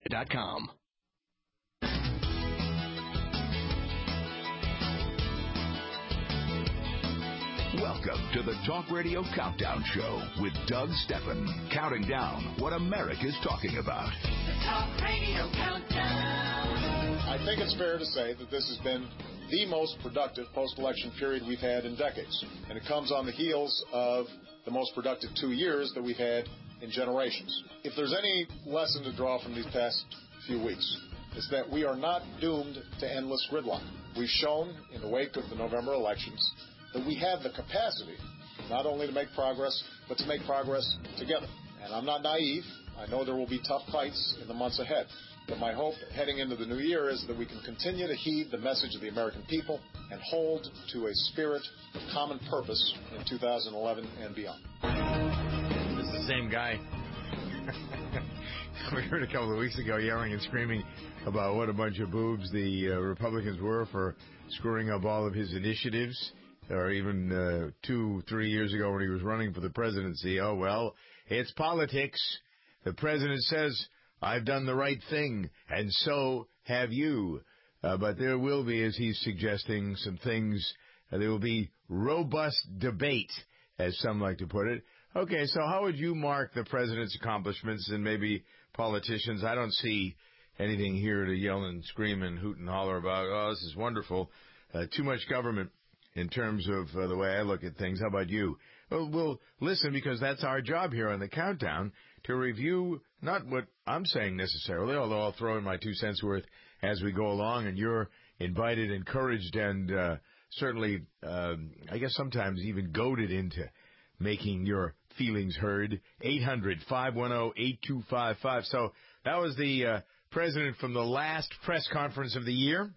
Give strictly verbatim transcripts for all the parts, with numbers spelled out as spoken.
dot com. Welcome to the Talk Radio Countdown Show with Doug Steffen, counting down what America's talking about. The Talk Radio Countdown. I think it's fair to say that this has been the most productive post-election period we've had in decades. And it comes on the heels of the most productive two years that we've had in generations. If there's any lesson to draw from these past few weeks, it's that we are not doomed to endless gridlock. We've shown in the wake of the November elections that we have the capacity not only to make progress, but to make progress together. And I'm not naive. I know there will be tough fights in the months ahead. But my hope heading into the new year is that we can continue to heed the message of the American people and hold to a spirit of common purpose in two thousand eleven and beyond. This is the same guy we heard a couple of weeks ago yelling and screaming about what a bunch of boobs the uh, Republicans were for screwing up all of his initiatives. Or even uh, two, three years ago when he was running for the presidency. Oh, well, it's politics. The president says, I've done the right thing, and so have you. Uh, but there will be, as he's suggesting, some things. Uh, there will be robust debate, as some like to put it. Okay, so how would you mark the president's accomplishments and maybe politicians? I don't see anything here to yell and scream and hoot and holler about, oh, this is wonderful. Uh, too much government. In terms of uh, the way I look at things. How about you? Well, we'll listen, because that's our job here on the Countdown, to review not what I'm saying necessarily, although I'll throw in my two cents worth as we go along, and you're invited, encouraged, and uh, certainly, um, I guess sometimes even goaded into making your feelings heard. eight hundred, five one zero, eight two five five. So that was the uh, president from the last press conference of the year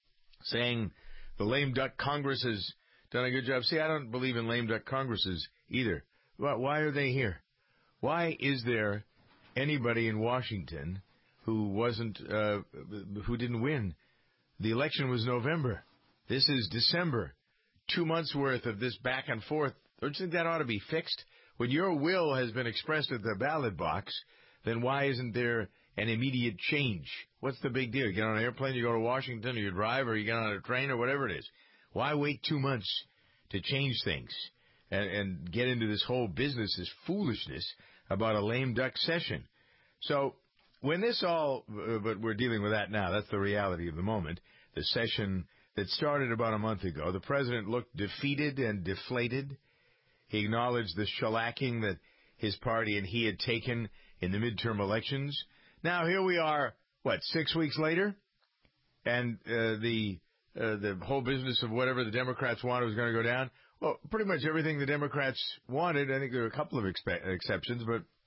saying the lame duck Congress has done a good job. See, I don't believe in lame duck Congresses either. But why are they here? Why is there anybody in Washington who wasn't, uh, who didn't win? The election was November. This is December. Two months worth of this back and forth. Don't you think that ought to be fixed? When your will has been expressed at the ballot box, then why isn't there an immediate change? What's the big deal? You get on an airplane, you go to Washington, or you drive, or you get on a train, or whatever it is. Why wait two months to change things and, and get into this whole business, this foolishness about a lame duck session? So when this all, uh, but we're dealing with that now. That's the reality of the moment. The session that started about a month ago, the president looked defeated and deflated. He acknowledged the shellacking that his party and he had taken in the midterm elections. Now, here we are, what, six weeks later? And uh, the uh, the whole business of whatever the Democrats wanted was going to go down. Well, pretty much everything the Democrats wanted. I think there are a couple of expe- exceptions,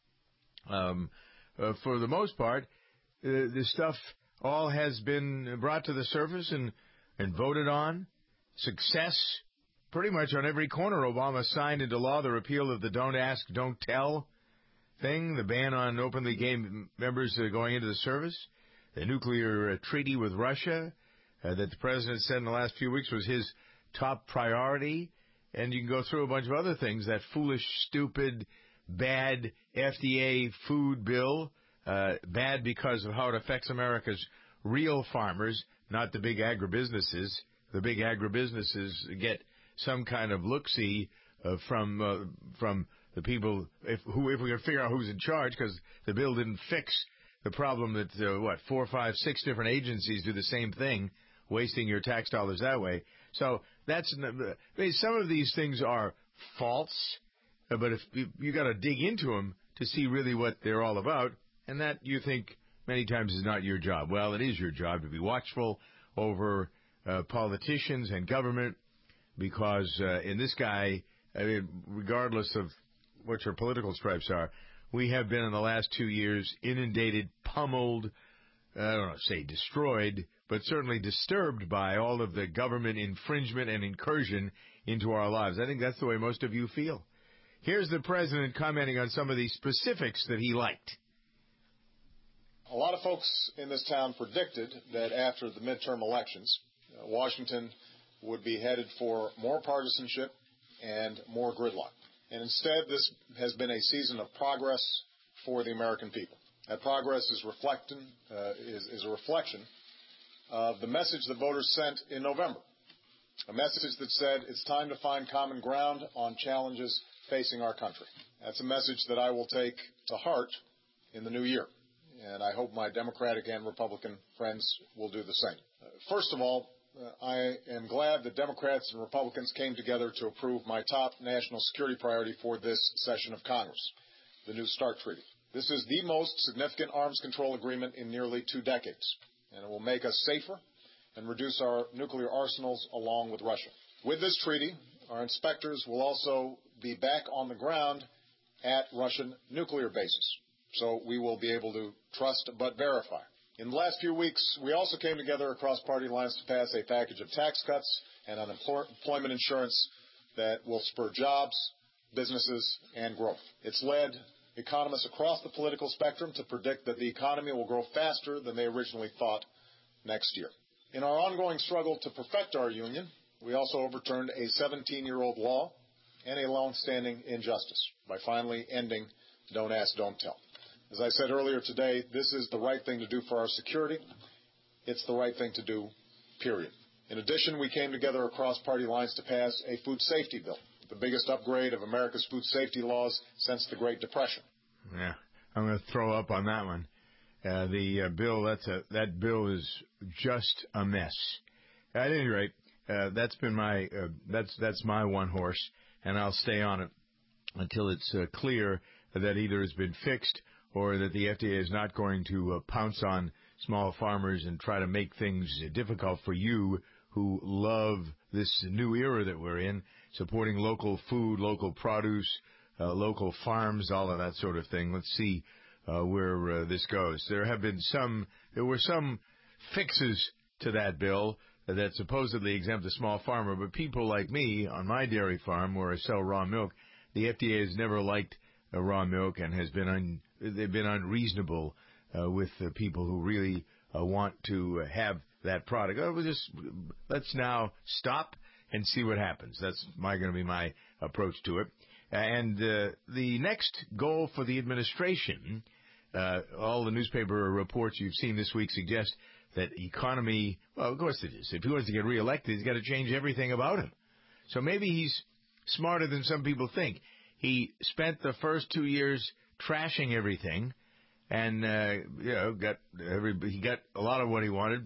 but um, uh, for the most part, uh, the stuff all has been brought to the surface and, and voted on. Success pretty much on every corner. Obama signed into law the repeal of the Don't Ask, Don't Tell thing, the ban on openly gay members uh, going into the service, the nuclear uh, treaty with Russia uh, that the president said in the last few weeks was his top priority, and you can go through a bunch of other things, that foolish, stupid, bad F D A food bill, uh, bad because of how it affects America's real farmers, not the big agribusinesses. The big agribusinesses get some kind of look-see uh, from uh, from the people, if who if we can figure out who's in charge, because the bill didn't fix the problem that, uh, what, four, five, six different agencies do the same thing, wasting your tax dollars that way. So that's, I mean, some of these things are false, uh, but if you, you got to dig into them to see really what they're all about, and that you think many times is not your job. Well, it is your job to be watchful over uh, politicians and government, because uh, in this guy, I mean, regardless of what your political stripes are, we have been in the last two years inundated, pummeled, I don't know, say destroyed, but certainly disturbed by all of the government infringement and incursion into our lives. I think that's the way most of you feel. Here's the president commenting on some of the specifics that he liked. A lot of folks in this town predicted that after the midterm elections, uh, Washington would be headed for more partisanship and more gridlock. And instead, this has been a season of progress for the American people. That progress is, reflecting, uh, is, is a reflection of the message that voters sent in November, a message that said it's time to find common ground on challenges facing our country. That's a message that I will take to heart in the new year, and I hope my Democratic and Republican friends will do the same. Uh, first of all, uh, I am glad that Democrats and Republicans came together to approve my top national security priority for this session of Congress, the New START Treaty. This is the most significant arms control agreement in nearly two decades, and it will make us safer and reduce our nuclear arsenals along with Russia. With this treaty, our inspectors will also be back on the ground at Russian nuclear bases, so we will be able to trust but verify. In the last few weeks, we also came together across party lines to pass a package of tax cuts and unemployment insurance that will spur jobs, businesses, and growth. It's led economists across the political spectrum to predict that the economy will grow faster than they originally thought next year. In our ongoing struggle to perfect our union, we also overturned a seventeen-year-old law and a long-standing injustice by finally ending Don't Ask, Don't Tell. As I said earlier today, this is the right thing to do for our security. It's the right thing to do, period. In addition, we came together across party lines to pass a food safety bill, the biggest upgrade of America's food safety laws since the Great Depression. Yeah, I'm going to throw up on that one. Uh, the uh, bill, that's a, that bill is just a mess. At any rate, uh, that's been my uh, that's that's my one horse, and I'll stay on it until it's uh, clear that either has been fixed or that the F D A is not going to uh, pounce on small farmers and try to make things difficult for you who love this new era that we're in, supporting local food, local produce, uh, local farms, all of that sort of thing. Let's see uh, where uh, this goes. There have been some, there were some fixes to that bill that supposedly exempt the small farmer, but people like me on my dairy farm where I sell raw milk, the F D A has never liked uh, raw milk and has been un, they've been unreasonable uh, with the people who really uh, want to uh, have that product. Oh, we'll just let's now stop and see what happens. That's my going to be my approach to it. And uh, the next goal for the administration, uh, all the newspaper reports you've seen this week suggest that economy, well, of course it is. If he wants to get reelected, he's got to change everything about him. So maybe he's smarter than some people think. He spent the first two years trashing everything, and uh, you know, got every, he got a lot of what he wanted.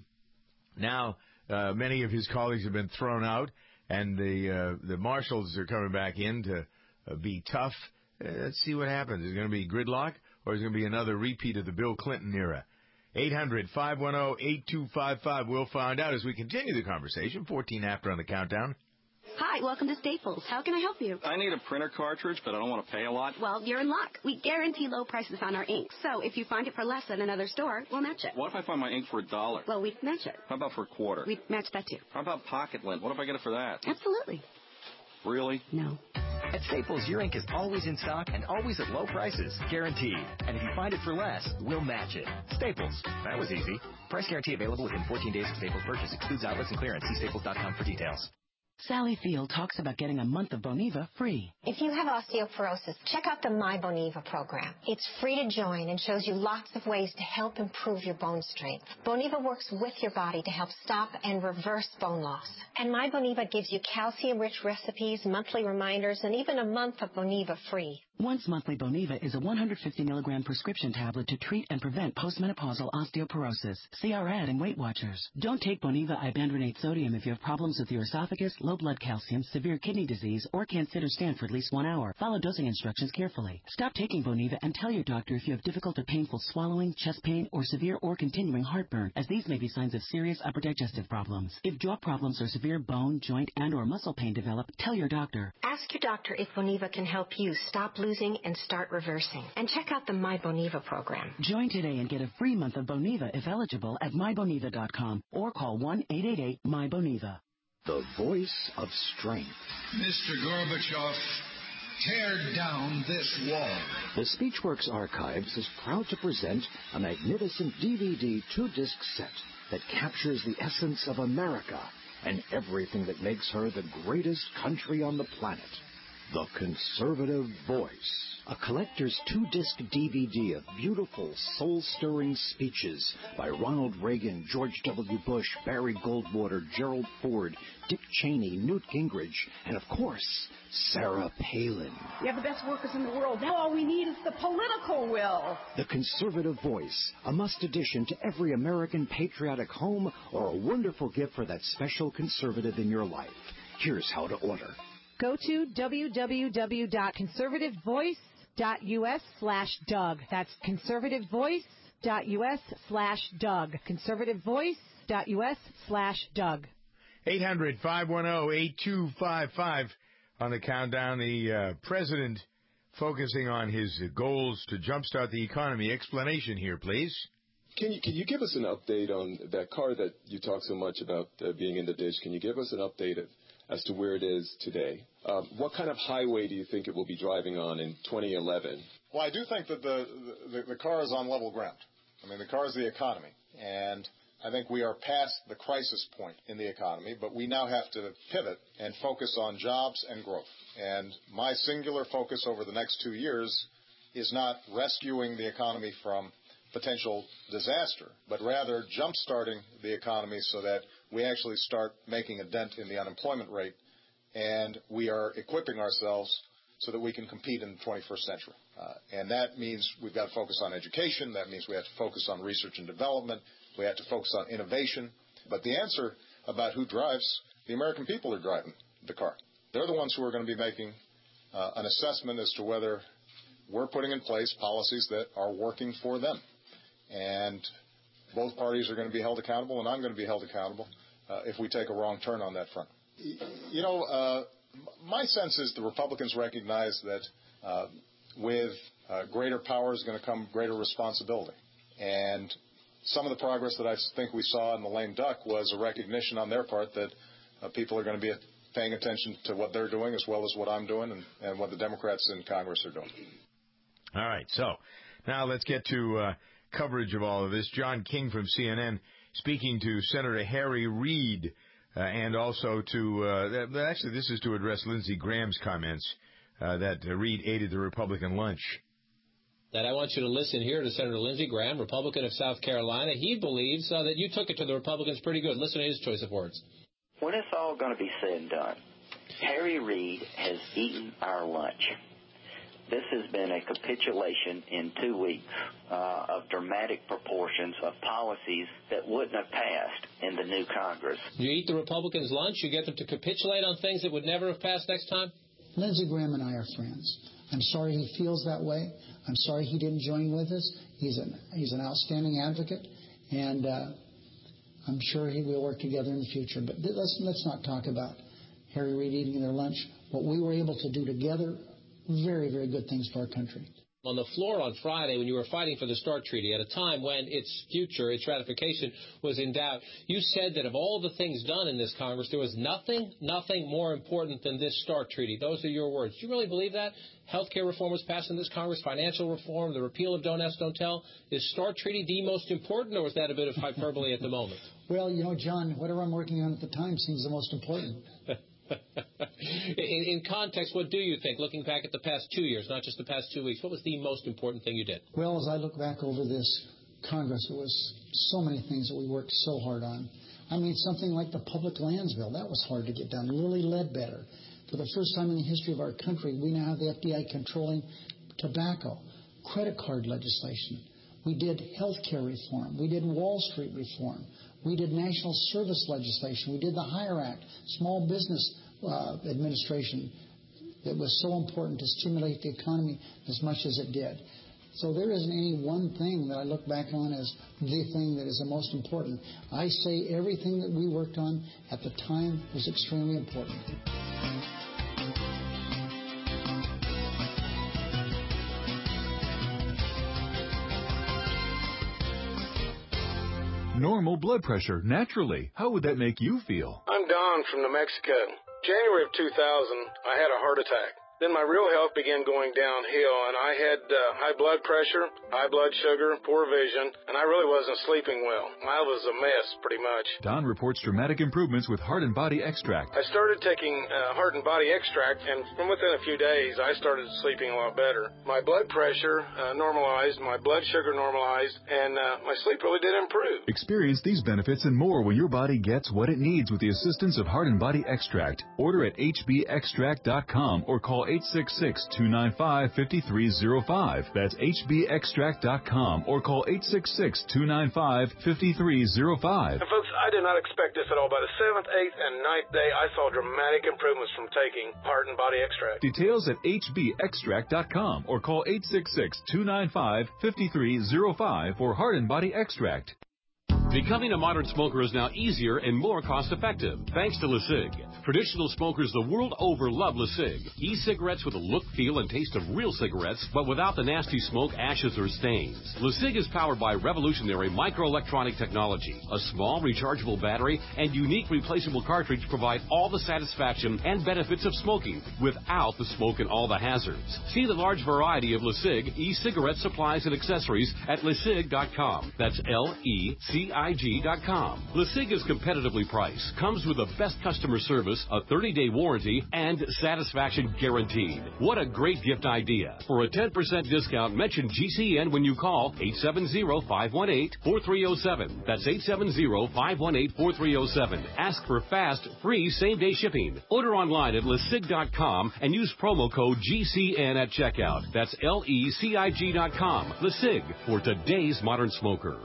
Now, uh, many of his colleagues have been thrown out, and the uh, the marshals are coming back in to uh, be tough. Uh, let's see what happens. Is it going to be gridlock, or is it going to be another repeat of the Bill Clinton era? eight hundred, five one zero, eight two five five. We'll find out as we continue the conversation. fourteen after on the countdown. Hi, welcome to Staples. How can I help you? I need a printer cartridge, but I don't want to pay a lot. Well, you're in luck. We guarantee low prices on our ink. So if you find it for less than another store, we'll match it. What if I find my ink for a dollar? Well, we'd match it. How about for a quarter? We'd match that, too. How about pocket lint? What if I get it for that? Absolutely. Really? No. At Staples, your ink is always in stock and always at low prices. Guaranteed. And if you find it for less, we'll match it. Staples. That was easy. Price guarantee available within fourteen days of Staples purchase. Excludes outlets and clearance. See staples dot com for details. Sally Field talks about getting a month of Boniva free. If you have osteoporosis, check out the My Boniva program. It's free to join and shows you lots of ways to help improve your bone strength. Boniva works with your body to help stop and reverse bone loss. And My Boniva gives you calcium-rich recipes, monthly reminders, and even a month of Boniva free. Once monthly Boniva is a one hundred fifty milligram prescription tablet to treat and prevent postmenopausal osteoporosis. See our ad in Weight Watchers. Don't take Boniva ibandronate sodium if you have problems with your esophagus, low blood calcium, severe kidney disease, or can't sit or stand for at least one hour. Follow dosing instructions carefully. Stop taking Boniva and tell your doctor if you have difficult or painful swallowing, chest pain, or severe or continuing heartburn, as these may be signs of serious upper digestive problems. If jaw problems or severe bone, joint, and or muscle pain develop, tell your doctor. Ask your doctor if Boniva can help you stop losing and start reversing. And check out the My Boniva program. Join today and get a free month of Boniva if eligible at my boniva dot com or call one eight eight eight my boniva. The voice of strength. Mister Gorbachev, tear down this wall. The Speechworks Archives is proud to present a magnificent D V D two-disc set that captures the essence of America and everything that makes her the greatest country on the planet. The Conservative Voice, a collector's two-disc D V D of beautiful, soul-stirring speeches by Ronald Reagan, George W. Bush, Barry Goldwater, Gerald Ford, Dick Cheney, Newt Gingrich, and, of course, Sarah Palin. We have the best workers in the world. Now all we need is the political will. The Conservative Voice, a must-addition to every American patriotic home or a wonderful gift for that special conservative in your life. Here's how to order. Go to www.conservativevoice.us slash Doug. That's conservativevoice.us slash Doug. Conservativevoice.us slash Doug. eight hundred, five one zero, eight two five five on the countdown. The uh, president focusing on his goals to jumpstart the economy. Explanation here, please. Can you can you give us an update on that car that you talk so much about uh, being in the ditch? Can you give us an update of, as to where it is today? Um, what kind of highway do you think it will be driving on in twenty eleven? Well, I do think that the, the, the car is on level ground. I mean, the car is the economy, and I think we are past the crisis point in the economy, but we now have to pivot and focus on jobs and growth. And my singular focus over the next two years is not rescuing the economy from potential disaster, but rather jump-starting the economy so that we actually start making a dent in the unemployment rate, and we are equipping ourselves so that we can compete in the twenty-first century. Uh, and that means we've got to focus on education. That means we have to focus on research and development. We have to focus on innovation. But the answer about who drives, the American people are driving the car. They're the ones who are going to be making uh, an assessment as to whether we're putting in place policies that are working for them. And both parties are going to be held accountable, and I'm going to be held accountable uh, if we take a wrong turn on that front. You know, uh, my sense is the Republicans recognize that uh, with uh, greater power is going to come greater responsibility. And some of the progress that I think we saw in the lame duck was a recognition on their part that uh, people are going to be paying attention to what they're doing as well as what I'm doing and, and what the Democrats in Congress are doing. All right, so now let's get to uh, coverage of all of this. John King from C N N speaking to Senator Harry Reid, uh, and also to, uh, actually this is to address Lindsey Graham's comments uh, that uh, Reid aided the Republican lunch. That I want you to listen here to Senator Lindsey Graham, Republican of South Carolina. He believes uh, that you took it to the Republicans pretty good. Listen to his choice of words. When it's all going to be said and done, Harry Reid has eaten our lunch. This has been a capitulation in two weeks uh, of dramatic proportions of policies that wouldn't have passed in the new Congress. You eat the Republicans' lunch, you get them to capitulate on things that would never have passed next time? Lindsey Graham and I are friends. I'm sorry he feels that way. I'm sorry he didn't join with us. He's an, he's an outstanding advocate, and uh, I'm sure he will work together in the future. But let's, let's not talk about Harry Reid eating their lunch. What we were able to do together, very, very good things for our country. On the floor on Friday, when you were fighting for the START Treaty, at a time when its future, its ratification was in doubt, you said that of all the things done in this Congress, there was nothing, nothing more important than this START Treaty. Those are your words. Do you really believe that? Health care reform was passed in this Congress, financial reform, the repeal of Don't Ask, Don't Tell. Is START Treaty the most important, or was that a bit of hyperbole at the moment? Well, you know, John, whatever I'm working on at the time seems the most important. in, in context, what do you think, looking back at the past two years, not just the past two weeks, what was the most important thing you did? Well, as I look back over this Congress, it was so many things that we worked so hard on. I mean, something like the public lands bill, that was hard to get done. Lilly Ledbetter. For the first time in the history of our country, we now have the F D A controlling tobacco, credit card legislation. We did health care reform. We did Wall Street reform. We did national service legislation. We did the HIRE Act, small business uh, administration that was so important to stimulate the economy as much as it did. So there isn't any one thing that I look back on as the thing that is the most important. I say everything that we worked on at the time was extremely important. Normal blood pressure, naturally. How would that make you feel? I'm Don from New Mexico. January of two thousand, I had a heart attack. Then my real health began going downhill, and I had uh, high blood pressure, high blood sugar, poor vision, and I really wasn't sleeping well. I was a mess, pretty much. Don reports dramatic improvements with Heart and Body Extract. I started taking uh, Heart and Body Extract, and from within a few days, I started sleeping a lot better. My blood pressure uh, normalized, my blood sugar normalized, and uh, my sleep really did improve. Experience these benefits and more when your body gets what it needs with the assistance of Heart and Body Extract. Order at H B extract dot com or call eight six six, two nine five, five three zero five. That's H B extract dot com or call eight six six, two nine five, five three zero five. And folks, I did not expect this at all. By the seventh, eighth, and ninth day, I saw dramatic improvements from taking Heart and Body Extract. Details at H B extract dot com or call eight six six, two nine five, five three zero five for Heart and Body Extract. Becoming a modern smoker is now easier and more cost-effective, thanks to LeSig. Traditional smokers the world over love LeSig. E-cigarettes with a look, feel, and taste of real cigarettes, but without the nasty smoke, ashes, or stains. LeSig is powered by revolutionary microelectronic technology. A small rechargeable battery and unique replaceable cartridge provide all the satisfaction and benefits of smoking without the smoke and all the hazards. See the large variety of LeSig e-cigarette supplies and accessories at lesig dot com. That's L E C I G dot com. LeSig is competitively priced, comes with the best customer service, a thirty-day warranty, and satisfaction guaranteed. What a great gift idea. For a ten percent discount, mention G C N when you call eight seven zero, five one eight, four three zero seven. That's eight seven zero, five one eight, four three zero seven. Ask for fast, free same-day shipping. Order online at lesig dot com and use promo code G C N at checkout. That's L E C I G dot com. LeSig, for today's modern smoker.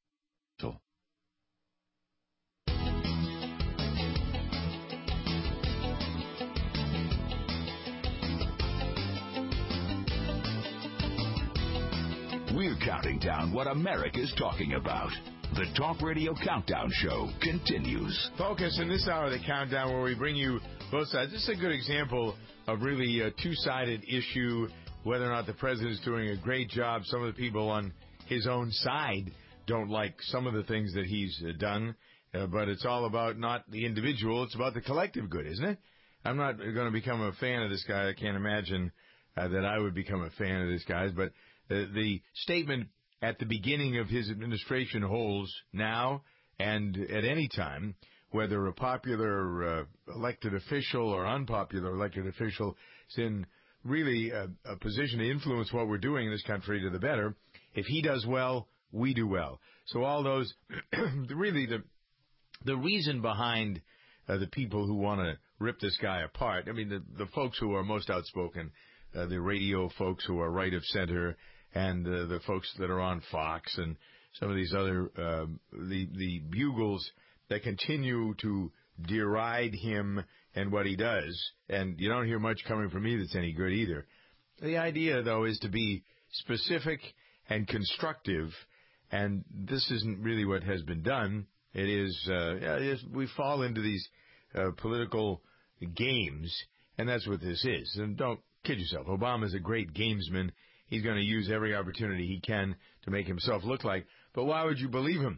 We're counting down what America's talking about. The Talk Radio Countdown Show continues. Focus in this hour of the countdown where we bring you both sides. This is a good example of really a two-sided issue, whether or not the president is doing a great job. Some of the people on his own side don't like some of the things that he's uh, done, uh, but it's all about not the individual. It's about the collective good, isn't it? I'm not going to become a fan of this guy. I can't imagine uh, that I would become a fan of this guy, but The, the statement at the beginning of his administration holds now and at any time, whether a popular uh, elected official or unpopular elected official is in really a, a position to influence what we're doing in this country to the better. If he does well, we do well. So all those, really the the reason behind uh, the people who want to rip this guy apart, I mean, the, the folks who are most outspoken, uh, the radio folks who are right of center, and uh, the folks that are on Fox and some of these other, uh, the, the bugles that continue to deride him and what he does. And you don't hear much coming from me that's any good either. The idea, though, is to be specific and constructive, and this isn't really what has been done. It is, uh, it is we fall into these uh, political games, and that's what this is. And don't kid yourself. Obama's a great gamesman. He's going to use every opportunity he can to make himself look like. But why would you believe him?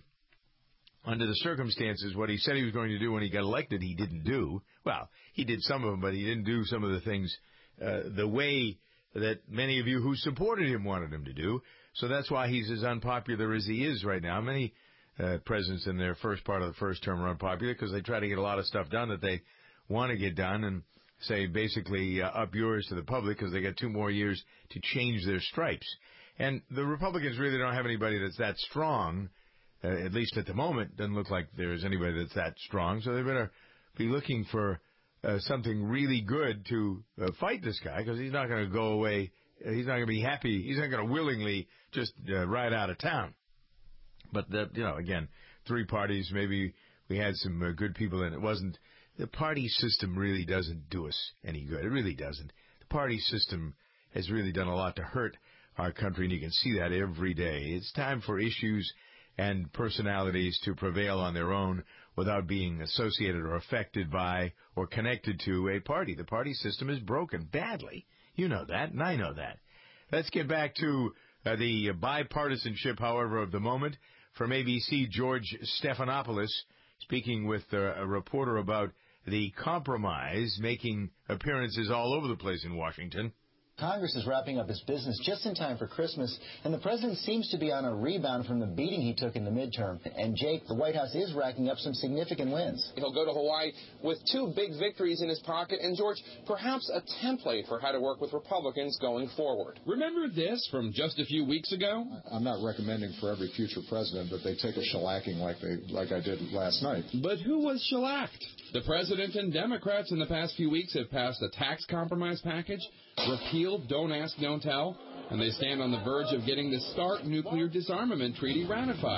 Under the circumstances, what he said he was going to do when he got elected, he didn't do. Well, he did some of them, but he didn't do some of the things uh, the way that many of you who supported him wanted him to do. So that's why he's as unpopular as he is right now. Many uh, presidents in their first part of the first term are unpopular because they try to get a lot of stuff done that they want to get done and say basically uh, up yours to the public because they got two more years to change their stripes. And the Republicans really don't have anybody that's that strong, uh, at least at the moment. Doesn't look like there's anybody that's that strong. So they better be looking for uh, something really good to uh, fight this guy because he's not going to go away. Uh, he's not going to be happy. He's not going to willingly just uh, ride out of town. But, the, you know, again, three parties, maybe we had some uh, good people in it. It wasn't. The party system really doesn't do us any good. It really doesn't. The party system has really done a lot to hurt our country, and you can see that every day. It's time for issues and personalities to prevail on their own without being associated or affected by or connected to a party. The party system is broken badly. You know that, and I know that. Let's get back to uh, the bipartisanship, however, of the moment. From A B C, George Stephanopoulos, speaking with uh, a reporter about the compromise making appearances all over the place in Washington. Congress is wrapping up its business just in time for Christmas, and the president seems to be on a rebound from the beating he took in the midterm. And, Jake, the White House is racking up some significant wins. He'll go to Hawaii with two big victories in his pocket, and, George, perhaps a template for how to work with Republicans going forward. Remember this from just a few weeks ago? I'm not recommending for every future president that they take a shellacking like they like I did last night. But who was shellacked? The president and Democrats in the past few weeks have passed a tax compromise package, repealed Don't Ask, Don't Tell, and they stand on the verge of getting the START nuclear disarmament treaty ratified.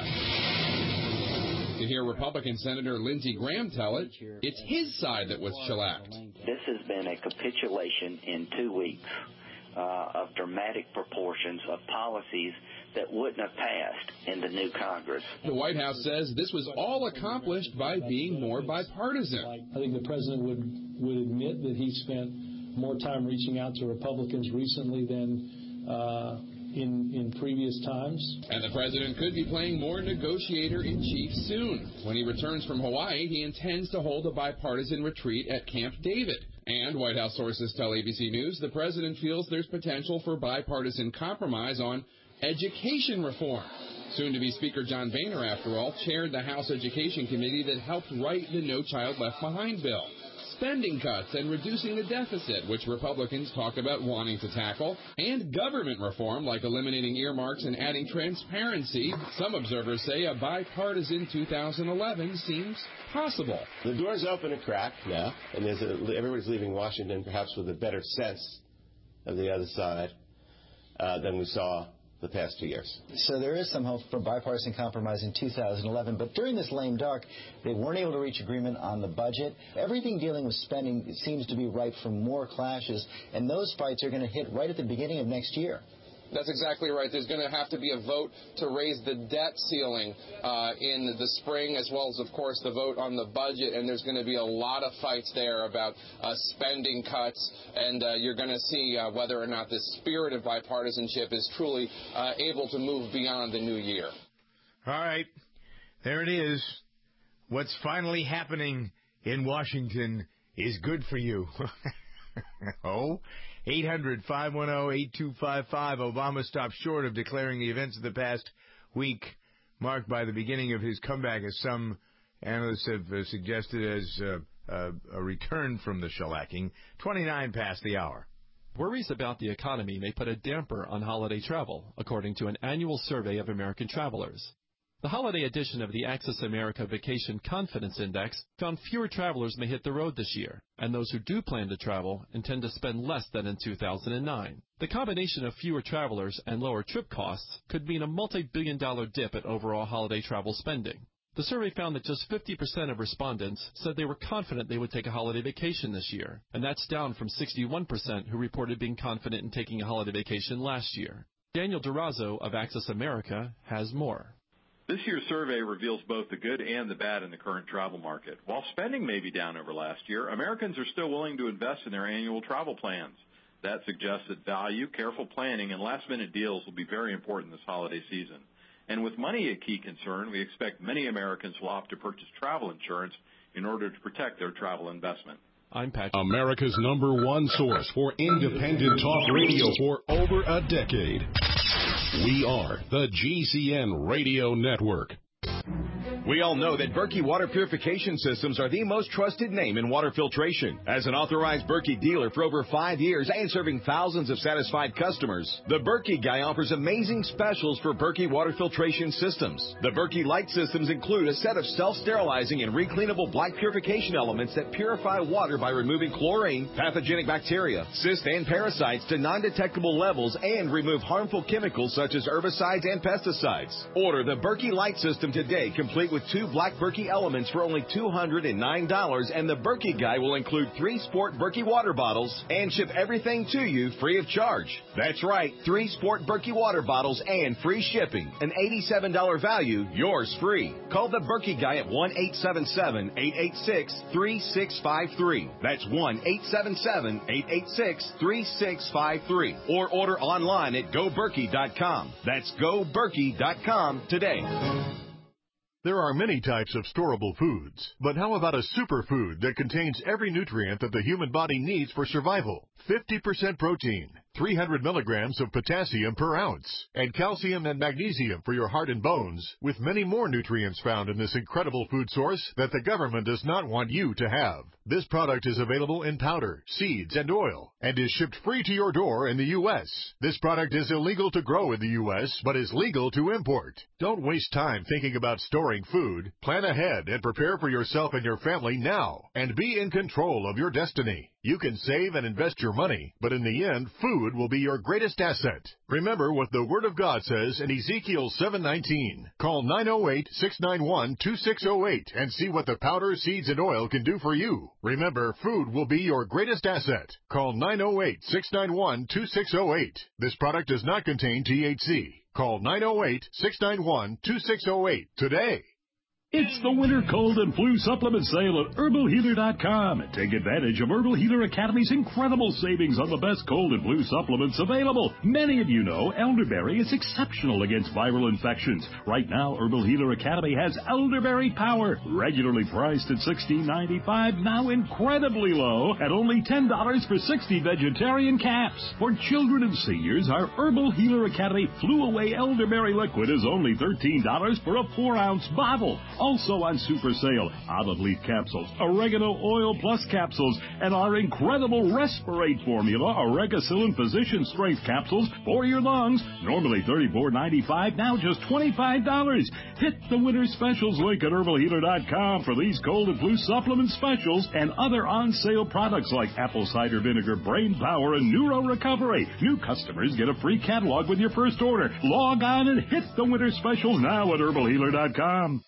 To hear Republican Senator Lindsey Graham tell it, it's his side that was shellacked. This has been a capitulation in two weeks uh, of dramatic proportions of policies that wouldn't have passed in the new Congress. The White House says this was all accomplished by being more bipartisan. I think the president would, would admit that he spent more time reaching out to Republicans recently than uh, in, in previous times. And the president could be playing more negotiator-in-chief soon. When he returns from Hawaii, he intends to hold a bipartisan retreat at Camp David. And White House sources tell A B C News the president feels there's potential for bipartisan compromise on education reform. Soon-to-be Speaker John Boehner, after all, chaired the House Education Committee that helped write the No Child Left Behind bill. Spending cuts and reducing the deficit, which Republicans talk about wanting to tackle, and government reform like eliminating earmarks and adding transparency. Some observers say a bipartisan two thousand eleven seems possible. The door's open a crack now, and there's a, everybody's leaving Washington perhaps with a better sense of the other side uh, than we saw the past two years. So there is some hope for bipartisan compromise in two thousand eleven, but during this lame duck, they weren't able to reach agreement on the budget. Everything dealing with spending seems to be ripe for more clashes, and those fights are going to hit right at the beginning of next year. That's exactly right. There's going to have to be a vote to raise the debt ceiling uh, in the spring, as well as, of course, the vote on the budget. And there's going to be a lot of fights there about uh, spending cuts. And uh, you're going to see uh, whether or not this spirit of bipartisanship is truly uh, able to move beyond the new year. All right. There it is. What's finally happening in Washington is good for you. Oh, eight hundred, five one zero, eight two five five. Obama stopped short of declaring the events of the past week marked by the beginning of his comeback, as some analysts have uh, suggested, as uh, uh, a return from the shellacking. twenty-nine past the hour. Worries about the economy may put a damper on holiday travel, according to an annual survey of American travelers. The holiday edition of the Access America Vacation Confidence Index found fewer travelers may hit the road this year, and those who do plan to travel intend to spend less than in two thousand nine. The combination of fewer travelers and lower trip costs could mean a multi-billion dollar dip at overall holiday travel spending. The survey found that just fifty percent of respondents said they were confident they would take a holiday vacation this year, and that's down from sixty-one percent who reported being confident in taking a holiday vacation last year. Daniel Durazo of Access America has more. This year's survey reveals both the good and the bad in the current travel market. While spending may be down over last year, Americans are still willing to invest in their annual travel plans. That suggests that value, careful planning, and last-minute deals will be very important this holiday season. And with money a key concern, we expect many Americans will opt to purchase travel insurance in order to protect their travel investment. I'm Patrick. America's number one source for independent talk radio for over a decade. We are the G C N Radio Network. We all know that Berkey Water Purification Systems are the most trusted name in water filtration. As an authorized Berkey dealer for over five years and serving thousands of satisfied customers, the Berkey Guy offers amazing specials for Berkey Water Filtration Systems. The Berkey Light Systems include a set of self-sterilizing and recleanable black purification elements that purify water by removing chlorine, pathogenic bacteria, cysts, and parasites to non-detectable levels and remove harmful chemicals such as herbicides and pesticides. Order the Berkey Light System today, complete with with two black Berkey elements for only two hundred nine dollars, and the Berkey Guy will include three Sport Berkey water bottles and ship everything to you free of charge. That's right, three Sport Berkey water bottles and free shipping. An eighty-seven dollars value, yours free. Call the Berkey Guy at one eight seven seven, eight eight six, three six five three. That's one eight seven seven, eight eight six, three six five three. Or order online at go berkey dot com. That's go berkey dot com today. There are many types of storable foods, but how about a superfood that contains every nutrient that the human body needs for survival? fifty percent protein, three hundred milligrams of potassium per ounce, and calcium and magnesium for your heart and bones, with many more nutrients found in this incredible food source that the government does not want you to have. This product is available in powder, seeds, and oil, and is shipped free to your door in the U S This product is illegal to grow in the U S, but is legal to import. Don't waste time thinking about storing food. Plan ahead and prepare for yourself and your family now, and be in control of your destiny. You can save and invest your money, but in the end, food will be your greatest asset. Remember what the Word of God says in Ezekiel seven nineteen. Call nine oh eight, six nine one, two six oh eight and see what the powder, seeds, and oil can do for you. Remember, food will be your greatest asset. Call nine oh eight, six nine one, two six oh eight. This product does not contain T H C. Call nine oh eight, six nine one, two six oh eight today. It's the winter cold and flu supplement sale at herbal healer dot com. Take advantage of Herbal Healer Academy's incredible savings on the best cold and flu supplements available. Many of you know elderberry is exceptional against viral infections. Right now, Herbal Healer Academy has Elderberry Power, regularly priced at sixteen ninety-five, now incredibly low at only ten dollars for sixty vegetarian caps. For children and seniors, our Herbal Healer Academy Flu Away Elderberry Liquid is only thirteen dollars for a four ounce bottle. Also on super sale, olive leaf capsules, oregano oil plus capsules, and our incredible Respirate formula, Oregacillin Physician Strength capsules for your lungs. Normally thirty-four ninety-five, now just twenty-five dollars. Hit the winter specials link at herbal healer dot com for these cold and flu supplement specials and other on-sale products like apple cider vinegar, brain power, and neuro recovery. New customers get a free catalog with your first order. Log on and hit the winter specials now at herbal healer dot com.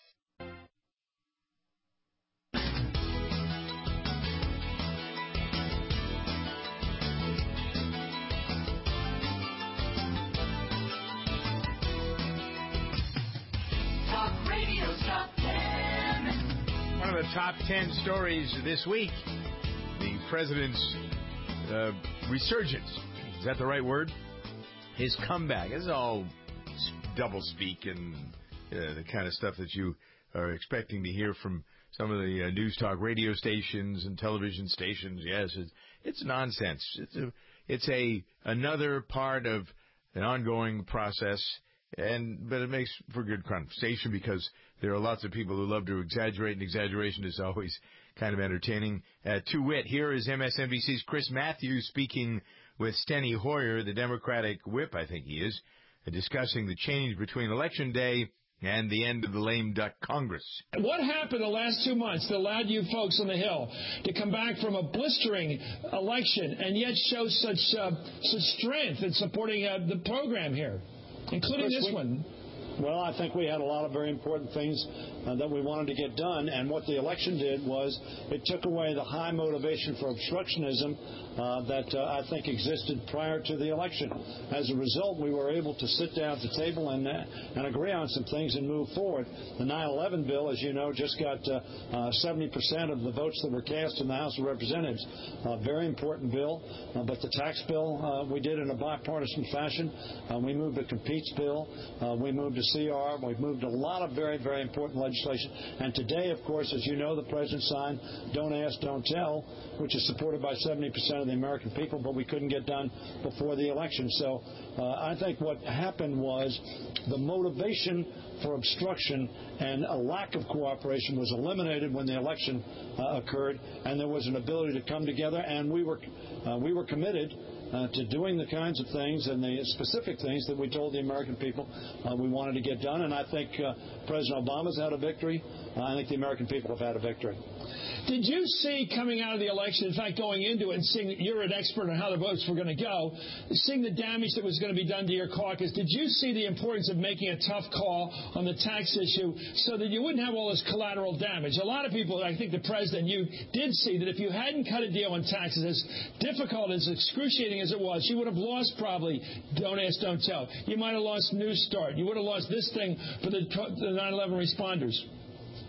One of the top ten stories this week, the president's uh, resurgence. Is that the right word? His comeback. This is all double speak and uh, the kind of stuff that you are expecting to hear from some of the uh, news talk radio stations and television stations. Yes, it's, it's nonsense. It's a, it's a another part of an ongoing process. And but it makes for good conversation because there are lots of people who love to exaggerate, and exaggeration is always kind of entertaining. Uh, to wit, here is M S N B C's Chris Matthews speaking with Steny Hoyer, the Democratic whip, I think he is, uh, discussing the change between Election Day and the end of the lame duck Congress. What happened the last two months that allowed you folks on the Hill to come back from a blistering election and yet show such uh, such strength in supporting uh, the program here? Including this one. Well, I think we had a lot of very important things uh, that we wanted to get done, and what the election did was it took away the high motivation for obstructionism uh, that uh, I think existed prior to the election. As a result, we were able to sit down at the table and, uh, and agree on some things and move forward. The nine eleven bill, as you know, just got uh, uh, seventy percent of the votes that were cast in the House of Representatives. A uh, very important bill, uh, but the tax bill uh, we did in a bipartisan fashion. Uh, we moved a competes bill. Uh, we moved a C R. We've moved a lot of very, very important legislation. And today, of course, as you know, the President signed Don't Ask, Don't Tell, which is supported by seventy percent of the American people, but we couldn't get done before the election. So uh, I think what happened was the motivation for obstruction and a lack of cooperation was eliminated when the election uh, occurred, and there was an ability to come together, and we were uh, we were committed Uh, to doing the kinds of things and the specific things that we told the American people uh, we wanted to get done. And I think uh, President Obama's had a victory. Uh, I think the American people have had a victory. Did you see coming out of the election, in fact, going into it and seeing that you're an expert on how the votes were going to go, seeing the damage that was going to be done to your caucus, did you see the importance of making a tough call on the tax issue so that you wouldn't have all this collateral damage? A lot of people, I think the President, you did see that if you hadn't cut a deal on taxes, as difficult, as excruciating as it was, you would have lost probably Don't Ask, Don't Tell. You might have lost News Start. You would have lost this thing for the, the nine eleven responders.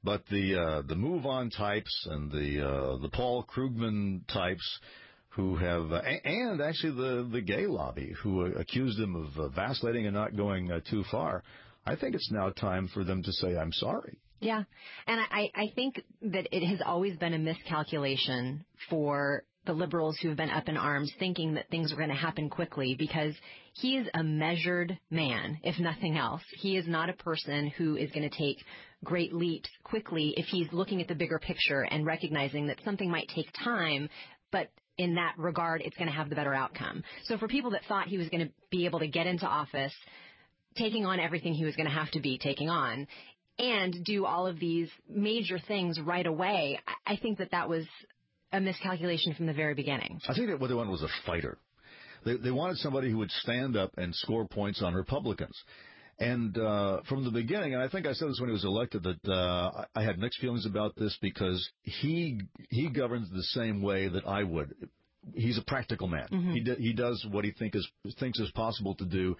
But the uh, the move-on types and the uh, the Paul Krugman types who have, uh, and actually the, the gay lobby who uh, accused him of uh, vacillating and not going uh, too far, I think it's now time for them to say, I'm sorry. Yeah, and I, I think that it has always been a miscalculation for the liberals who have been up in arms thinking that things are going to happen quickly, because he is a measured man, if nothing else. He is not a person who is going to take great leaps quickly if he's looking at the bigger picture and recognizing that something might take time, but in that regard, it's going to have the better outcome. So for people that thought he was going to be able to get into office, taking on everything he was going to have to be taking on, and do all of these major things right away, I think that that was a miscalculation from the very beginning. I think that what they wanted was a fighter. They, they wanted somebody who would stand up and score points on Republicans. And uh, from the beginning, and I think I said this when he was elected, that uh, I had mixed feelings about this because he he governs the same way that I would. He's a practical man. Mm-hmm. He do, he does what he think is thinks is possible to do,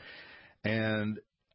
and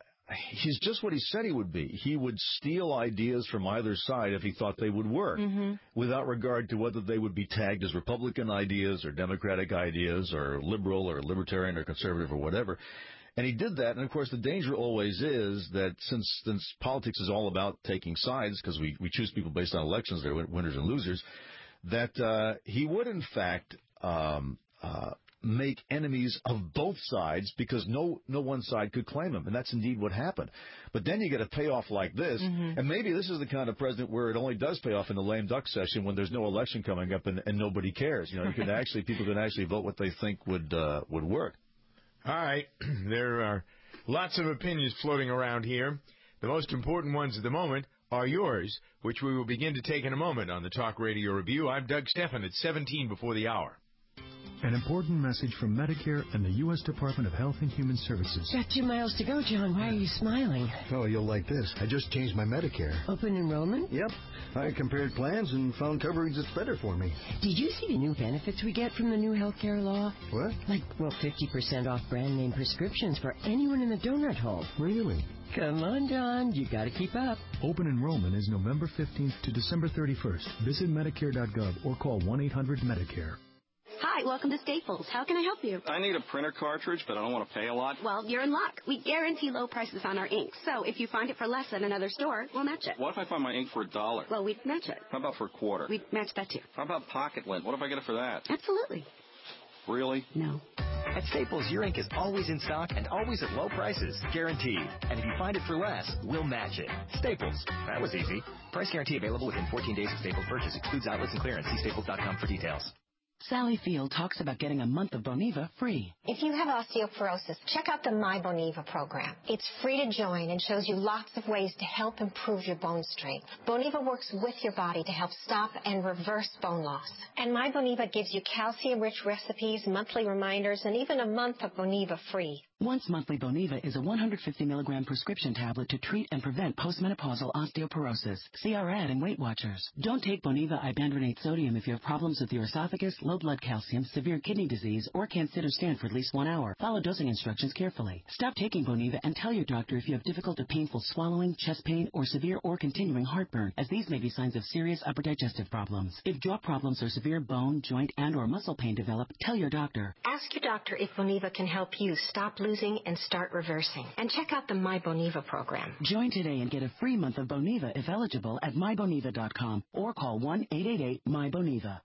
he's just what he said he would be. He would steal ideas from either side if he thought they would work, mm-hmm. without regard to whether they would be tagged as Republican ideas or Democratic ideas or liberal or libertarian or conservative or whatever. And he did that, and of course the danger always is that since, since politics is all about taking sides, because we, we choose people based on elections, they're winners and losers, that uh, he would in fact um, uh, make enemies of both sides because no no one side could claim him, and that's indeed what happened. But then you get a payoff like this, mm-hmm. and maybe this is the kind of president where it only does pay off in the lame duck session when there's no election coming up and, and nobody cares. You know, you can actually people can actually vote what they think would uh, would work. All right, there are lots of opinions floating around here. The most important ones at the moment are yours, which we will begin to take in a moment on the Talk Radio Review. I'm Doug Stephan at seventeen before the hour. An important message from Medicare and the U S Department of Health and Human Services. Got two miles to go, John. Why are you smiling? Oh, you'll like this. I just changed my Medicare. Open enrollment? Yep. I compared plans and found coverage that's better for me. Did you see the new benefits we get from the new health care law? What? Like, well, fifty percent off brand name prescriptions for anyone in the donut hole. Really? Come on, John. You got to keep up. Open enrollment is November fifteenth to December thirty-first. Visit Medicare dot gov or call one eight hundred Medicare. Hi, welcome to Staples. How can I help you? I need a printer cartridge, but I don't want to pay a lot. Well, you're in luck. We guarantee low prices on our ink. So if you find it for less than another store, we'll match it. What if I find my ink for a dollar? Well, we'd match it. How about for a quarter? We'd match that too. How about pocket lint? What if I get it for that? Absolutely. Really? No. At Staples, your ink is always in stock and always at low prices, guaranteed. And if you find it for less, we'll match it. Staples. That was easy. Price guarantee available within fourteen days of Staples purchase. Excludes outlets and clearance. See staples dot com for details. Sally Field talks about getting a month of Boniva free. If you have osteoporosis, check out the My Boniva program. It's free to join and shows you lots of ways to help improve your bone strength. Boniva works with your body to help stop and reverse bone loss. And My Boniva gives you calcium-rich recipes, monthly reminders, and even a month of Boniva free. Once monthly Boniva is a one hundred fifty milligram prescription tablet to treat and prevent postmenopausal osteoporosis. See our ad in Weight Watchers. Don't take Boniva ibandronate sodium if you have problems with your esophagus, low blood calcium, severe kidney disease, or can't sit or stand for at least one hour. Follow dosing instructions carefully. Stop taking Boniva and tell your doctor if you have difficult or painful swallowing, chest pain, or severe or continuing heartburn, as these may be signs of serious upper digestive problems. If jaw problems or severe bone, joint, and or muscle pain develop, tell your doctor. Ask your doctor if Boniva can help you stop losing and start reversing. And check out the My Boniva program. Join today and get a free month of Boniva if eligible at my boniva dot com or call one eight eight eight my boniva.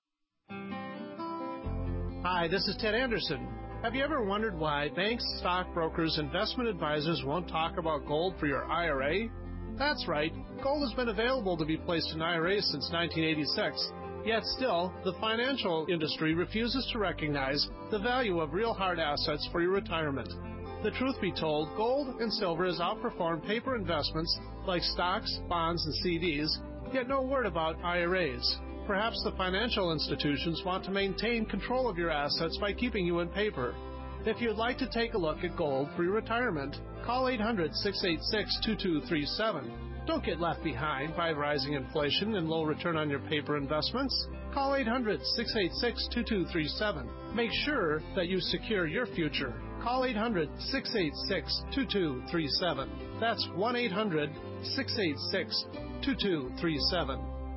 Hi, this is Ted Anderson. Have you ever wondered why banks, stockbrokers, investment advisors won't talk about gold for your I R A? That's right. Gold has been available to be placed in I R As since nineteen eighty-six. Yet still, the financial industry refuses to recognize the value of real hard assets for your retirement. The truth be told, gold and silver has outperformed paper investments like stocks, bonds, and C Ds, yet no word about I R As. Perhaps the financial institutions want to maintain control of your assets by keeping you in paper. If you'd like to take a look at gold for your retirement, call eight hundred, six eight six, two two three seven. Don't get left behind by rising inflation and low return on your paper investments. Call eight hundred, six eight six, two two three seven. Make sure that you secure your future. Call eight hundred, six eight six, two two three seven. That's one eight hundred, six eight six, two two three seven.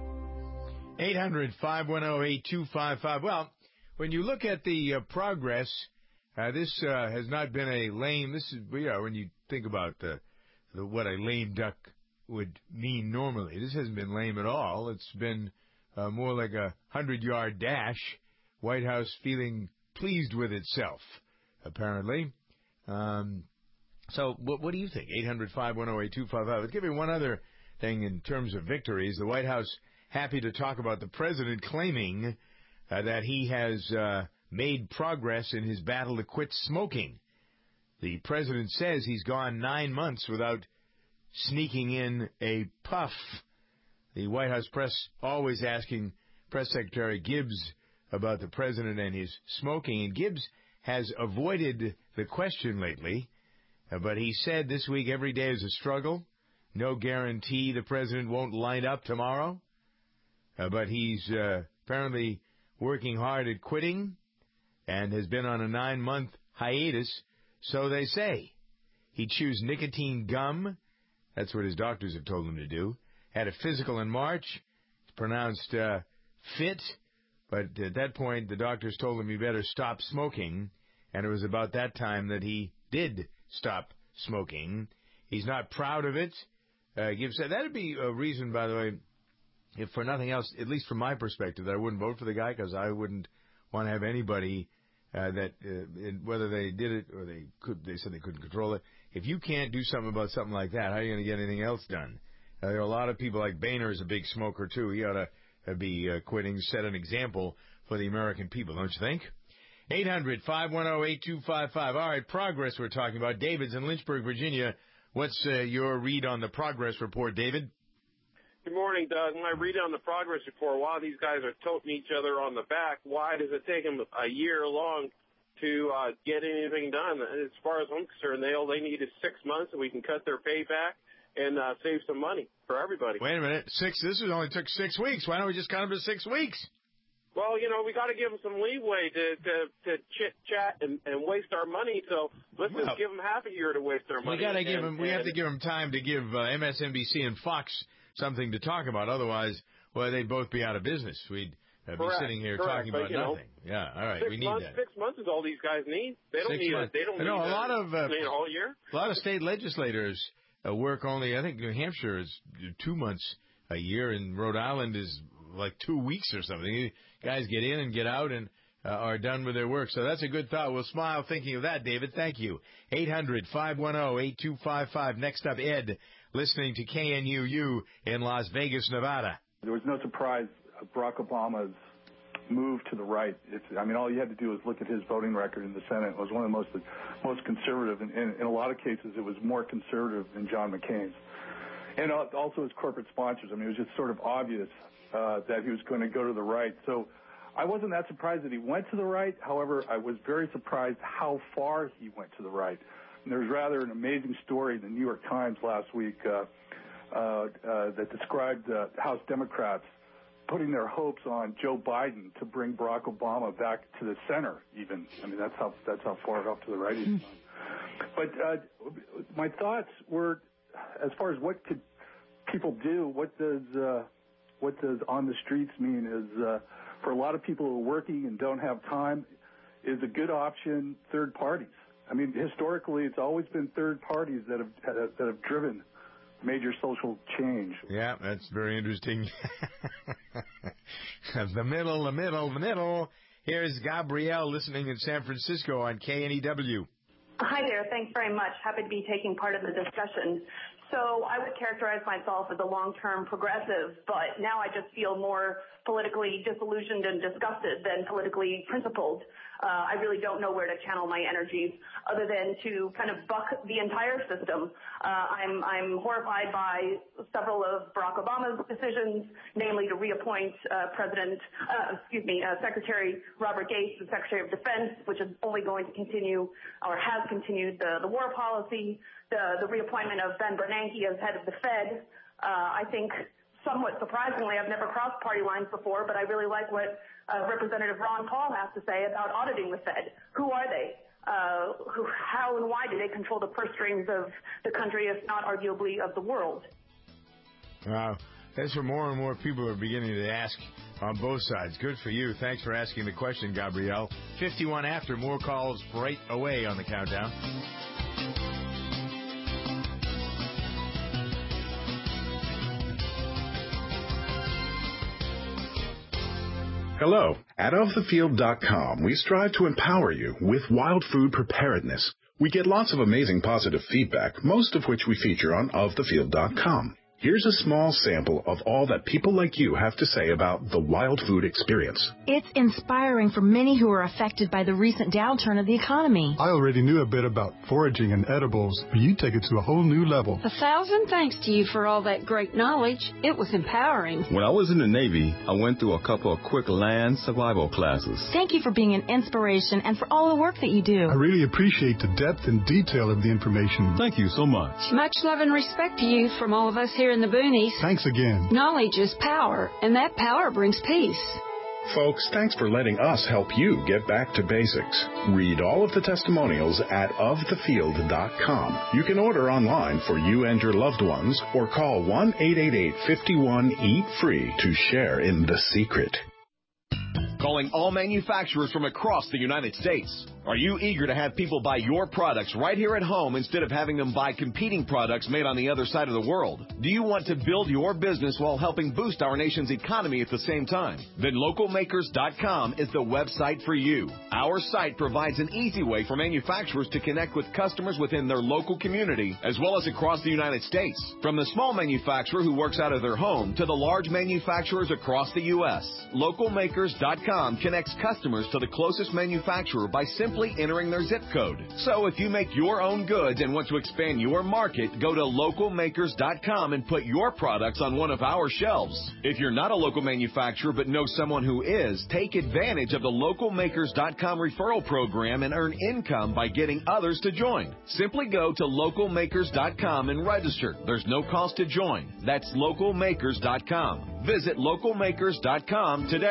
eight hundred, five one zero, eight two five five. Well, when you look at the uh, progress, uh, this uh, has not been a lame. This is, you know, when you think about the, the what a lame duck would mean normally, this hasn't been lame at all. It's been uh, more like a hundred-yard dash. White House feeling pleased with itself, apparently. Um, so, what, what do you think? eight hundred, five one zero, eight two five five. Let's give you one other thing in terms of victories. The White House happy to talk about the president claiming uh, that he has uh, made progress in his battle to quit smoking. The president says he's gone nine months without sneaking in a puff. The White House press always asking Press Secretary Gibbs about the president and his smoking, and Gibbs has avoided the question lately, uh, but he said this week every day is a struggle. No guarantee the president won't line up tomorrow. Uh, but he's uh, apparently working hard at quitting and has been on a nine-month hiatus, so they say. He chews nicotine gum. That's what his doctors have told him to do. Had a physical in March. He's pronounced uh, fit, but at that point the doctors told him he better stop smoking, and it was about that time that he did stop smoking. He's not proud of it. Uh, Gibbs said that would be a reason, by the way, if for nothing else, at least from my perspective, that I wouldn't vote for the guy, because I wouldn't want to have anybody uh, that, uh, in, whether they did it or they could, they said they couldn't control it. If you can't do something about something like that, how are you going to get anything else done? Uh, there are a lot of people like Boehner is a big smoker too. He ought to uh, be uh, quitting, set an example for the American people, don't you think? eight hundred, five one zero, eight two five five. All right, progress we're talking about. David's in Lynchburg, Virginia. What's uh, your read on the progress report, David? Good morning, Doug. When I read on the progress report, while these guys are toting each other on the back, why does it take them a year long to uh, get anything done? As far as I'm concerned, they all they need is six months, and we can cut their pay back and uh, save some money for everybody. Wait a minute. Six. This was only took six weeks. Why don't we just cut them to six weeks? Well, you know, we got to give them some leeway to to, to chit chat and, and waste our money. So let's well, just give them half a year to waste our money. We got to give and, them. We and, have to give them time to give uh, M S N B C and Fox something to talk about. Otherwise, well, they'd both be out of business. We'd uh, be sitting here correct, talking but, about you know, nothing. Yeah, all right, six we need months, that. Six months is all these guys need. They don't Six need months. it. They don't no, need a lot of uh, a whole year. A lot of state legislators uh, work only. I think New Hampshire is two months a year, and Rhode Island is like two weeks or something. You guys get in and get out and uh, are done with their work. So that's a good thought. We'll smile thinking of that, David. Thank you. eight hundred, five one zero, eight two five five. Next up, Ed, listening to K N U U in Las Vegas, Nevada. There was no surprise Barack Obama's move to the right. It's, I mean, all you had to do was look at his voting record in the Senate. It was one of the most most conservative, and in, in a lot of cases, it was more conservative than John McCain's. And also his corporate sponsors. I mean, it was just sort of obvious uh, that he was going to go to the right. So I wasn't that surprised that he went to the right. However, I was very surprised how far he went to the right. And there was rather an amazing story in the New York Times last week uh, uh, uh, that described uh, House Democrats putting their hopes on Joe Biden to bring Barack Obama back to the center, even. I mean, that's how that's how far up to the right he's gone. But uh, my thoughts were, as far as what could people do, what does uh, what does on the streets mean is, uh, for a lot of people who are working and don't have time, is a good option third parties. I mean, historically, it's always been third parties that have that have driven major social change. Yeah, that's very interesting. the middle, the middle, the middle. Here's Gabrielle listening in San Francisco on K N E W. Hi there. Thanks very much. Happy to be taking part of the discussion. So I would characterize myself as a long-term progressive, but now I just feel more politically disillusioned and disgusted than politically principled. Uh, I really don't know where to channel my energies other than to kind of buck the entire system. Uh, I'm, I'm horrified by several of Barack Obama's decisions, namely to reappoint uh, President, uh, excuse me, uh, Secretary Robert Gates as Secretary of Defense, which is only going to continue or has continued the, the war policy, the, the reappointment of Ben Bernanke as head of the Fed. Uh, I think somewhat surprisingly, I've never crossed party lines before, but I really like what uh, Representative Ron Paul has to say about auditing the Fed. Who are they? Uh, who, how and why do they control the purse strings of the country, if not arguably of the world? Uh, That's where more and more people are beginning to ask on both sides. Good for you. Thanks for asking the question, Gabrielle. fifty-one after, more calls right away on the countdown. Hello. At of the field dot com, we strive to empower you with wild food preparedness. We get lots of amazing positive feedback, most of which we feature on of the field dot com. Here's a small sample of all that people like you have to say about the wild food experience. It's inspiring for many who are affected by the recent downturn of the economy. I already knew a bit about foraging and edibles, but you take it to a whole new level. A thousand thanks to you for all that great knowledge. It was empowering. When I was in the Navy, I went through a couple of quick land survival classes. Thank you for being an inspiration and for all the work that you do. I really appreciate the depth and detail of the information. Thank you so much. Much love and respect to you from all of us here in the boonies. Thanks again. Knowledge is power, and that power brings peace. Folks, thanks for letting us help you get back to basics. Read all of the testimonials at of the field dot com. You can order online for you and your loved ones or call one eight eight eight, five one, eat free to share in the secret. Calling all manufacturers from across the United States. Are you eager to have people buy your products right here at home instead of having them buy competing products made on the other side of the world? Do you want to build your business while helping boost our nation's economy at the same time? Then local makers dot com is the website for you. Our site provides an easy way for manufacturers to connect with customers within their local community as well as across the United States. From the small manufacturer who works out of their home to the large manufacturers across the U S local makers dot com connects customers to the closest manufacturer by simply entering their zip code. So if you make your own goods and want to expand your market, go to local makers dot com and put your products on one of our shelves. If you're not a local manufacturer but know someone who is, take advantage of the local makers dot com referral program and earn income by getting others to join. Simply go to local makers dot com and register. There's no cost to join. That's local makers dot com. Visit local makers dot com today.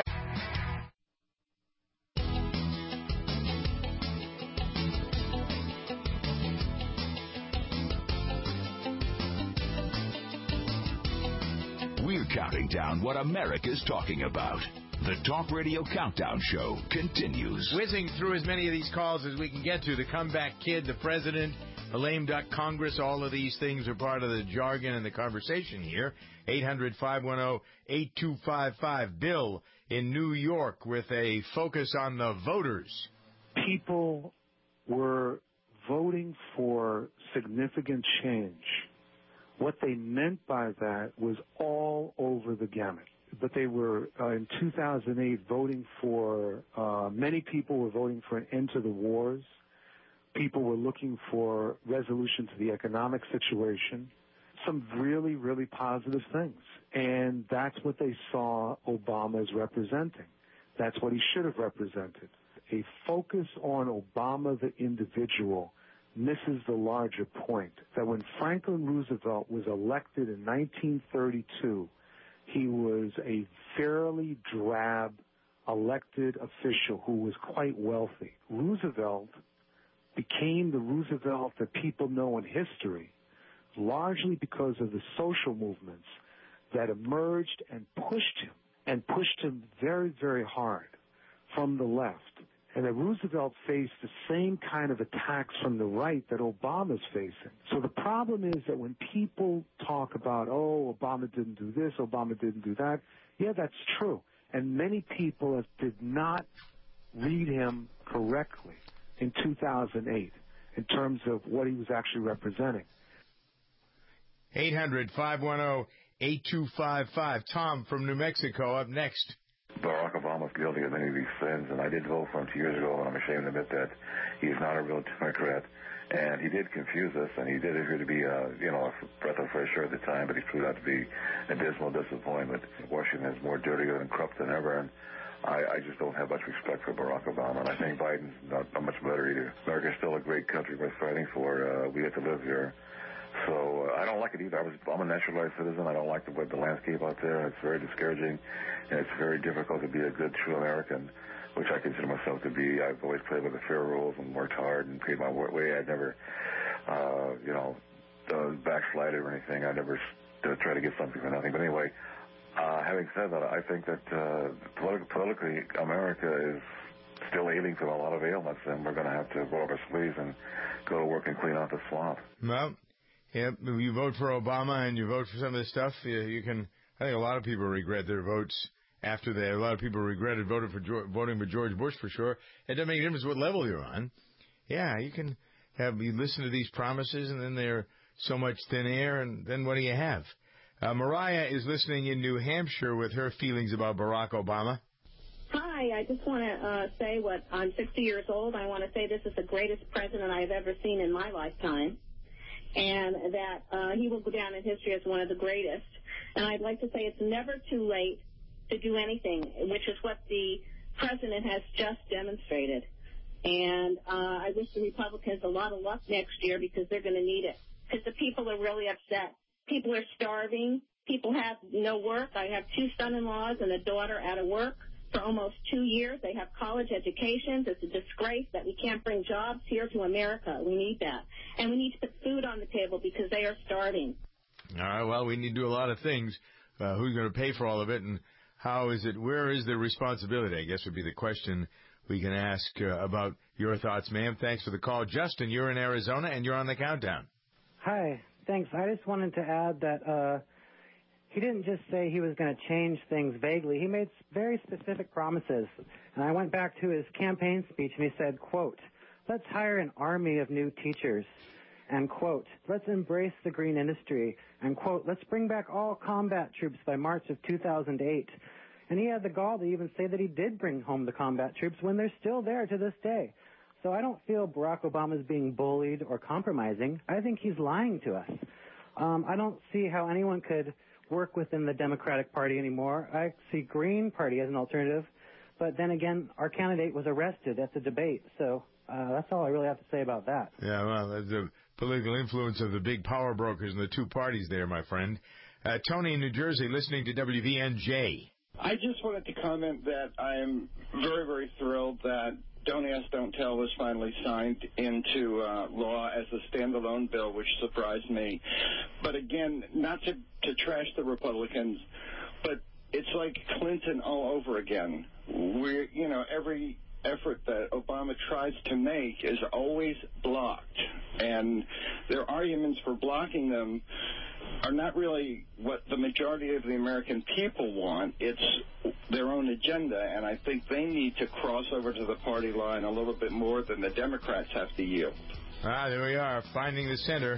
We're counting down what America's talking about. The Talk Radio Countdown Show continues. Whizzing through as many of these calls as we can get to. The comeback kid, the president, the lame duck Congress, all of these things are part of the jargon and the conversation here. eight hundred, five one zero, eight two five five. Bill in New York with a focus on the voters. People were voting for significant change. What they meant by that was all over the gamut. But they were, uh, in two thousand eight, voting for, uh, many people were voting for an end to the wars. People were looking for resolution to the economic situation. Some really, really positive things. And that's what they saw Obama as representing. That's what he should have represented. A focus on Obama the individual misses the larger point, that when Franklin Roosevelt was elected in nineteen thirty-two, he was a fairly drab elected official who was quite wealthy. Roosevelt became the Roosevelt that people know in history largely because of the social movements that emerged and pushed him, and pushed him very, very hard from the left. And that Roosevelt faced the same kind of attacks from the right that Obama's facing. So the problem is that when people talk about, oh, Obama didn't do this, Obama didn't do that, yeah, that's true. And many people did not read him correctly in two thousand eight in terms of what he was actually representing. eight hundred, five one zero, eight two five five. Tom from New Mexico up next. Barack Obama's guilty of many of these sins, and I did vote for him two years ago, and I'm ashamed to admit that he's not a real Democrat. And he did confuse us, and he did appear to be, uh, you know, a breath of fresh air at the time, but he proved out to be a dismal disappointment. Washington is more dirty and corrupt than ever, and I, I just don't have much respect for Barack Obama, and I think Biden's not, not much better either. America's still a great country worth fighting for. Uh, we get to live here. So uh, I don't like it either. I was, I'm a naturalized citizen. I don't like the, the landscape out there. It's very discouraging, and it's very difficult to be a good, true American, which I consider myself to be. I've always played by the fair rules and worked hard and paid my way. I never, uh, you know, uh, backslided or anything. I never uh, tried to get something for nothing. But anyway, Uh, having said that, I think that uh, politi- politically, America is still ailing from a lot of ailments, and we're going to have to roll up our sleeves and go to work and clean out the swamp. Well, yeah, you vote for Obama and you vote for some of this stuff, you, you can. I think a lot of people regret their votes after that. A lot of people regretted voting for George, voting for George Bush for sure. It doesn't make a difference what level you're on. Yeah, you can have you listen to these promises, and then they're so much thin air, and then what do you have? Uh, Mariah is listening in New Hampshire with her feelings about Barack Obama. Hi, I just want to uh, say what I'm sixty years old. I want to say this is the greatest president I've ever seen in my lifetime, and that uh, he will go down in history as one of the greatest. And I'd like to say it's never too late to do anything, which is what the president has just demonstrated. And uh, I wish the Republicans a lot of luck next year because they're going to need it. Because the people are really upset. People are starving. People have no work. I have two son-in-laws and a daughter out of work for almost two years. They have college educations. It's a disgrace that we can't bring jobs here to America. We need that. And we need to put food on the table because they are starving. All right, well, we need to do a lot of things. Uh, who's going to pay for all of it, and how is it, where is the responsibility, I guess would be the question we can ask uh, about your thoughts, ma'am. Thanks for the call. Justin, you're in Arizona, and you're on the countdown. Hi, thanks. I just wanted to add that uh, he didn't just say he was going to change things vaguely. He made very specific promises. And I went back to his campaign speech, and he said, quote, let's hire an army of new teachers. And, quote, let's embrace the green industry. And, quote, let's bring back all combat troops by March of two thousand eight. And he had the gall to even say that he did bring home the combat troops when they're still there to this day. So I don't feel Barack Obama is being bullied or compromising. I think he's lying to us. Um, I don't see how anyone could work within the Democratic Party anymore. I see Green Party as an alternative. But then again, our candidate was arrested at the debate. So uh, that's all I really have to say about that. Yeah, well, that's the political influence of the big power brokers and the two parties there, my friend. Uh, Tony in New Jersey, listening to W V N J. I just wanted to comment that I'm very, very thrilled that Don't Ask, Don't Tell was finally signed into uh, law as a standalone bill, which surprised me. But again, not to, to trash the Republicans, but it's like Clinton all over again. We're, you know, every effort that Obama tries to make is always blocked. And their arguments for blocking them are not really what the majority of the American people want. It's their own agenda, and I think they need to cross over to the party line a little bit more than the Democrats have to yield. Ah, there we are, finding the center,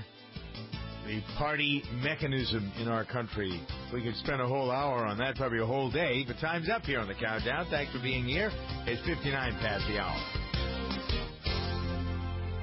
the party mechanism in our country. We could spend a whole hour on that, probably a whole day, but time's up here on the countdown. Thanks for being here. It's fifty-nine past the hour.